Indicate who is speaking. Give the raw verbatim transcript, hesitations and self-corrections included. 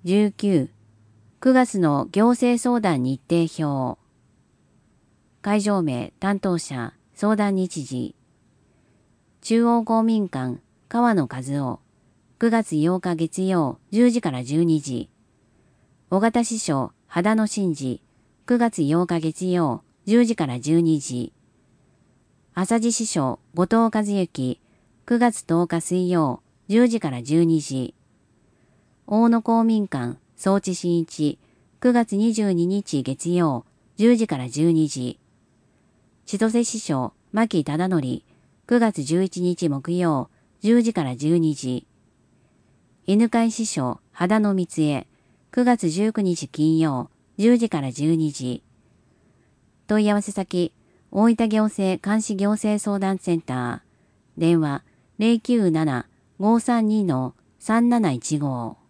Speaker 1: じゅうく、くがつの行政相談日程表。会場名、担当者、相談日時。中央公民館、川野和夫。くがつようか月曜、じゅうじからじゅうにじ。尾形支所、秦野真二。くがつようか月曜、じゅうじからじゅうにじ。朝地支所、後藤和幸。くがつとおか水曜、じゅうじからじゅうにじ。大野公民館、総地真一。くがつにじゅうににち月曜、じゅうじからじゅうにじ。千歳支所、牧忠則。くがつじゅういちにち木曜、じゅうじからじゅうにじ。犬飼支所、秦野光恵。くがつじゅうくにち金曜、じゅうじからじゅうにじ。問い合わせ先、大分行政監視行政相談センター。電話 ゼロきゅうなな ごーさんに さんなないちご。